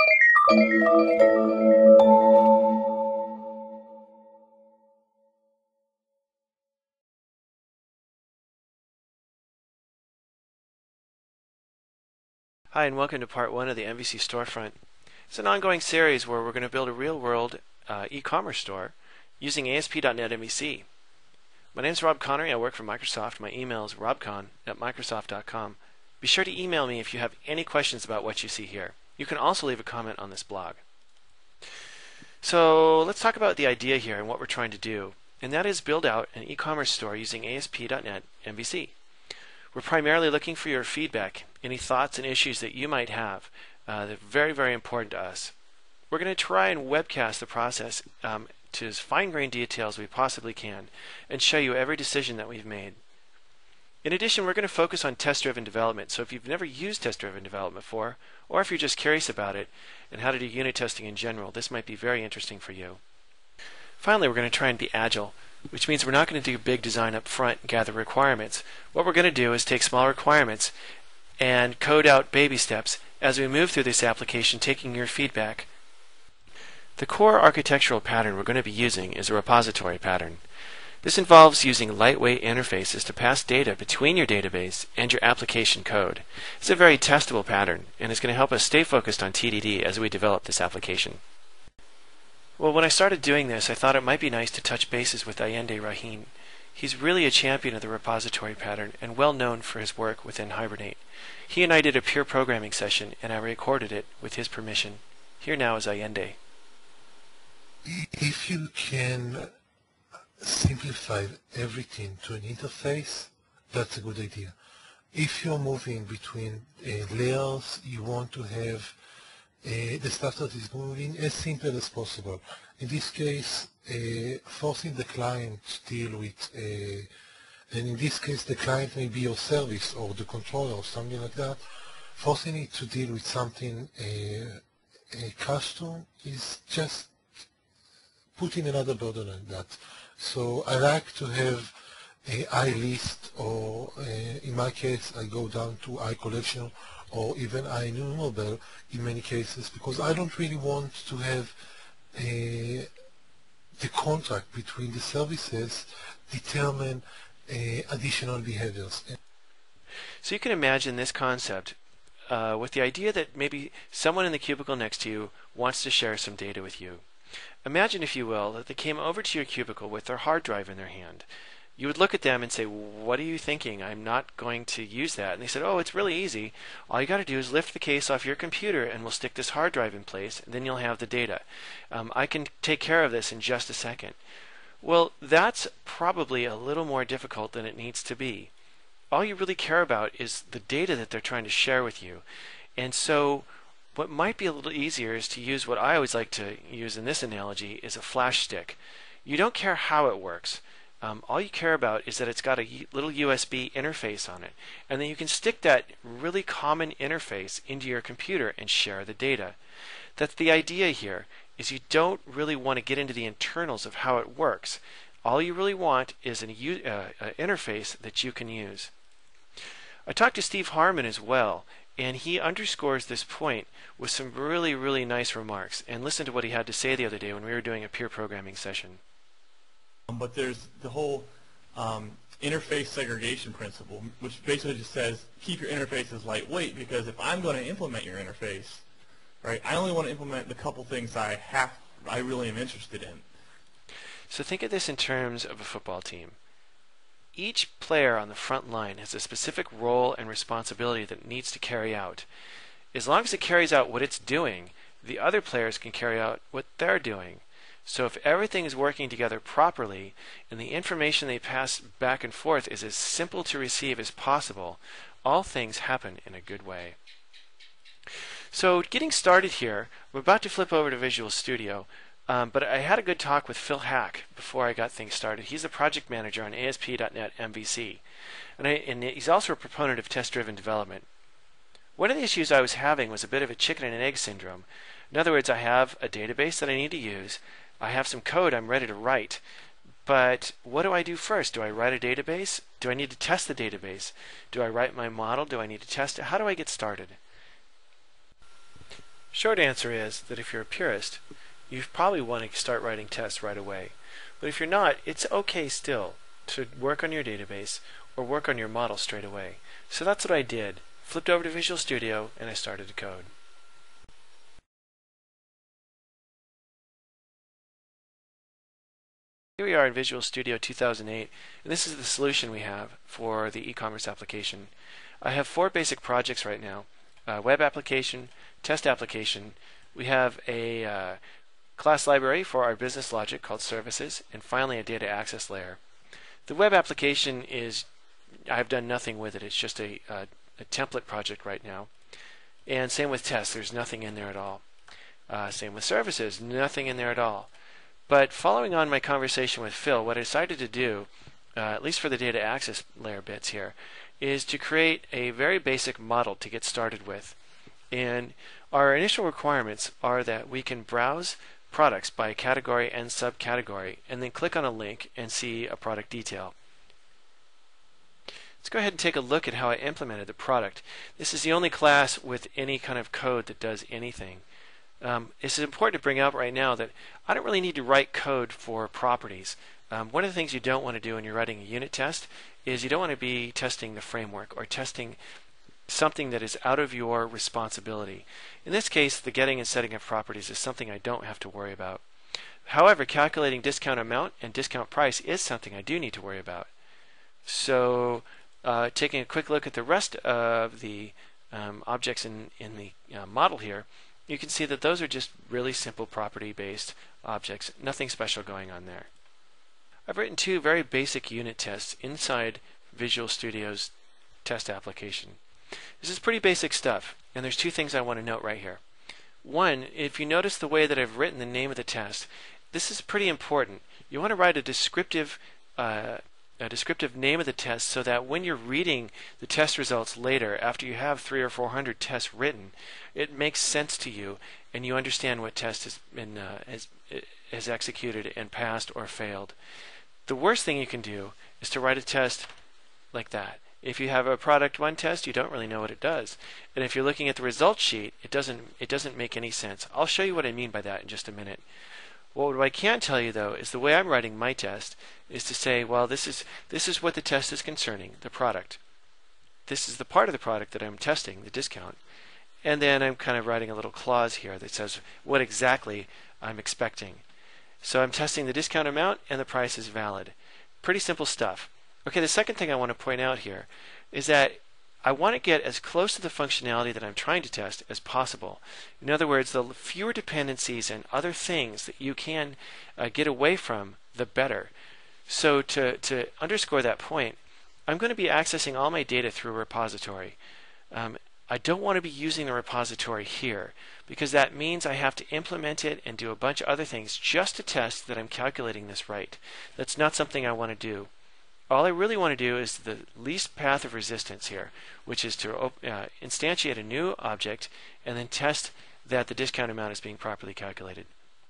Hi, and welcome to part 1 of the MVC Storefront. It's an ongoing series where we're going to build a real-world e-commerce store using ASP.NET MVC. My name is Rob Connery. I work for Microsoft. My email is robcon@microsoft.com. Be sure to email me if you have any questions about what you see here. You can also leave a comment on this blog. So let's talk about the idea here and what we're trying to do, and that is build out an e-commerce store using ASP.NET MVC. We're primarily looking for your feedback, any thoughts and issues that you might have. They're very, very important to us. We're going to try and webcast the process to as fine-grained detail as we possibly can and show you every decision that we've made. In addition, we're going to focus on test-driven development. So if you've never used test-driven development before, or if you're just curious about it and how to do unit testing in general, this might be very interesting for you. Finally, we're going to try and be agile, which means we're not going to do big design up front and gather requirements. What we're going to do is take small requirements and code out baby steps as we move through this application, taking your feedback. The core architectural pattern we're going to be using is a repository pattern. This involves using lightweight interfaces to pass data between your database and your application code. It's a very testable pattern, and it's going to help us stay focused on TDD as we develop this application. Well, when I started doing this, I thought it might be nice to touch bases with Allende Rahim. He's really a champion of the repository pattern and well known for his work within Hibernate. He and I did a peer programming session, and I recorded it with his permission. Here now is Allende. If you can simplify everything to an interface, that's a good idea. If you're moving between layers, you want to have the stuff that is moving as simple as possible. In this case, forcing the client to deal with, and in this case the client may be your service or the controller or something like that, forcing it to deal with something custom is just putting another burden on that. So I like to have a iList, or in my case I go down to iCollection or even iNumerable in many cases, because I don't really want to have the contract between the services determine additional behaviors. So you can imagine this concept with the idea that maybe someone in the cubicle next to you wants to share some data with you. Imagine, if you will, that they came over to your cubicle with their hard drive in their hand. You would look at them and say, "What are you thinking? I'm not going to use that." And they said, "Oh, it's really easy. All you got to do is lift the case off your computer and we'll stick this hard drive in place, and then you'll have the data. I can take care of this in just a second." Well, that's probably a little more difficult than it needs to be. All you really care about is the data that they're trying to share with you. And so what might be a little easier is to use what I always like to use in this analogy is a flash stick. You don't care how it works. All you care about is that it's got a little USB interface on it, and then you can stick that really common interface into your computer and share the data. That's the idea here, is you don't really want to get into the internals of how it works. All you really want is an interface that you can use. I talked to Steve Harmon as well, and he underscores this point with some really, really nice remarks. And listen to what he had to say the other day when we were doing a peer programming session. But there's the whole interface segregation principle, which basically just says keep your interfaces lightweight, because if I'm going to implement your interface, right, I only want to implement the couple things I really am interested in. So think of this in terms of a football team. Each player on the front line has a specific role and responsibility that it needs to carry out. As long as it carries out what it's doing, the other players can carry out what they're doing. So if everything is working together properly and the information they pass back and forth is as simple to receive as possible, all things happen in a good way. So getting started here, we're about to flip over to Visual Studio, but I had a good talk with Phil Hack before I got things started. He's a project manager on ASP.NET MVC, and he's also a proponent of test-driven development. One of the issues I was having was a bit of a chicken and an egg syndrome. In other words, I have a database that I need to use. I have some code I'm ready to write. But what do I do first? Do I write a database? Do I need to test the database? Do I write my model? Do I need to test it? How do I get started? Short answer is that if you're a purist, you probably want to start writing tests right away. But if you're not, it's okay still to work on your database or work on your model straight away. So that's what I did. Flipped over to Visual Studio and I started to code. Here we are in Visual Studio 2008, and this is the solution we have for the e-commerce application. I have 4 basic projects right now: web application, test application. We have a class library for our business logic called services, and finally a data access layer. The web application is, I've done nothing with it. It's just a template project right now. And same with tests. There's nothing in there at all. Same with services. Nothing in there at all. But following on my conversation with Phil, what I decided to do, at least for the data access layer bits here, is to create a very basic model to get started with. And our initial requirements are that we can browse products by category and subcategory, and then click on a link and see a product detail. Let's go ahead and take a look at how I implemented the product. This is the only class with any kind of code that does anything. It's important to bring out right now that I don't really need to write code for properties. One of the things you don't want to do when you're writing a unit test is you don't want to be testing the framework or testing something that is out of your responsibility. In this case, the getting and setting of properties is something I don't have to worry about. However, calculating discount amount and discount price is something I do need to worry about. So taking a quick look at the rest of the objects in the model here, you can see that those are just really simple property-based objects, nothing special going on there. I've written 2 very basic unit tests inside Visual Studio's test application. This is pretty basic stuff, and there's 2 things I want to note right here. One, if you notice the way that I've written the name of the test, this is pretty important. You want to write a descriptive name of the test so that when you're reading the test results later, after you have 300 or 400 tests written, it makes sense to you and you understand what test has been has executed and passed or failed. The worst thing you can do is to write a test like that. If you have a product 1 test, you don't really know what it does. And if you're looking at the results sheet, it doesn't make any sense. I'll show you what I mean by that in just a minute. What I can tell you, though, is the way I'm writing my test is to say, well, this is what the test is concerning, the product. This is the part of the product that I'm testing, the discount. And then I'm kind of writing a little clause here that says what exactly I'm expecting. So I'm testing the discount amount and the price is valid. Pretty simple stuff. Okay, the second thing I want to point out here is that I want to get as close to the functionality that I'm trying to test as possible. In other words, the fewer dependencies and other things that you can get away from, the better. So to underscore that point, I'm going to be accessing all my data through a repository. I don't want to be using the repository here because that means I have to implement it and do a bunch of other things just to test that I'm calculating this right. That's not something I want to do. All I really want to do is the least path of resistance here, which is to instantiate a new object and then test that the discount amount is being properly calculated.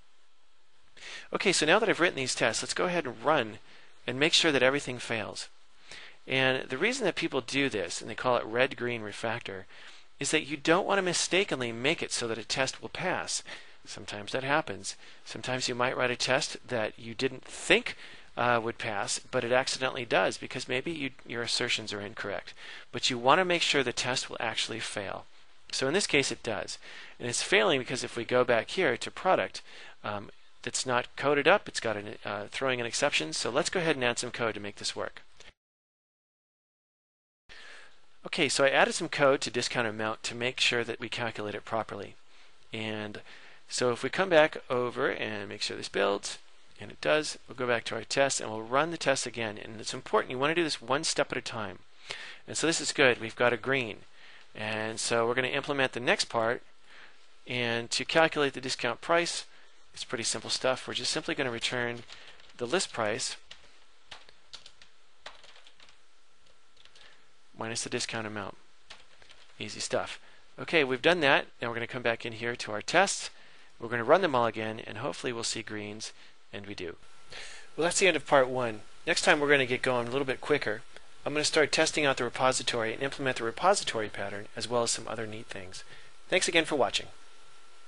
Okay, so now that I've written these tests, let's go ahead and run and make sure that everything fails. And the reason that people do this, and they call it red-green refactor, is that you don't want to mistakenly make it so that a test will pass. Sometimes that happens. Sometimes you might write a test that you didn't think would pass, but it accidentally does because maybe your assertions are incorrect. But you want to make sure the test will actually fail. So in this case it does. And it's failing because if we go back here to product, that's not coded up, it's got throwing an exception. So let's go ahead and add some code to make this work. Okay, so I added some code to discount amount to make sure that we calculate it properly. And so if we come back over and make sure this builds, and it does, we'll go back to our test and we'll run the test again. And it's important, you want to do this one step at a time. And so this is good, we've got a green. And so we're going to implement the next part. And to calculate the discount price, it's pretty simple stuff. We're just simply going to return the list price minus the discount amount. Easy stuff. Okay, we've done that. Now we're going to come back in here to our tests. We're going to run them all again, and hopefully we'll see greens, and we do. Well, that's the end of part 1. Next time we're going to get going a little bit quicker. I'm going to start testing out the repository and implement the repository pattern as well as some other neat things. Thanks again for watching.